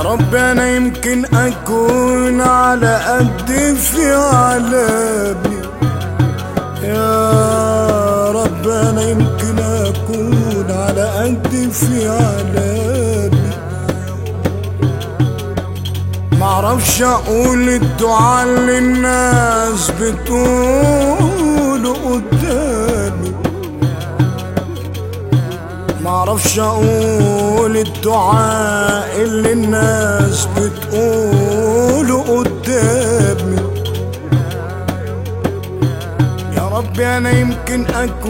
رب انا يمكن اكون على قد في عالمي، يا رب انا يمكن اكون على قد في عالمي. معرفش اقول الدعاء اللي الناس بتقوله قدامي، معرفش اقول الدعاء اللي الناس بتقوله قدامي. يا ربي انا يمكن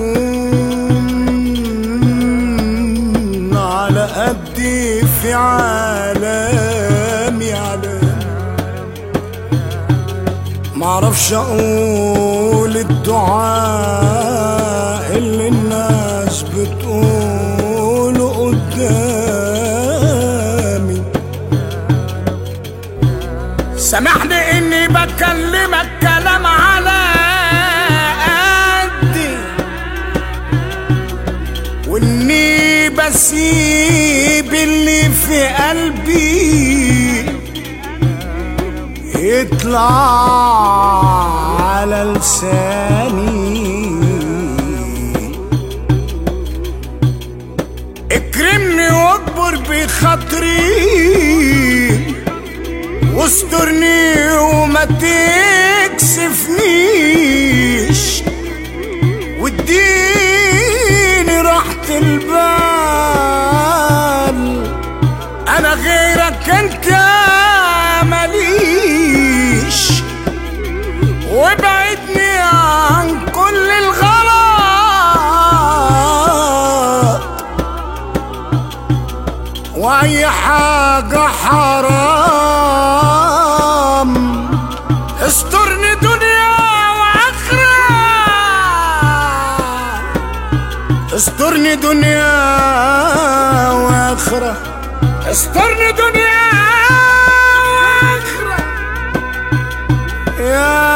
اكون على قدي في عالمي، معرفش اقول الدعاء اللي الناس بتقوله قدامي. سامحني اني بكلمك كلام على قدي، واني بسيب اللي في قلبي يطلع على لساني. اكرمني واكبر بخاطري، واسترني وما تكسفنيش، واديني راحة البال. انا غيرك انت ماليش، وابعدني عن كل الغلط واي حاجة حرام. استرني دنيا واخرة، استرني دنيا واخرة، استرني دنيا واخرة. يا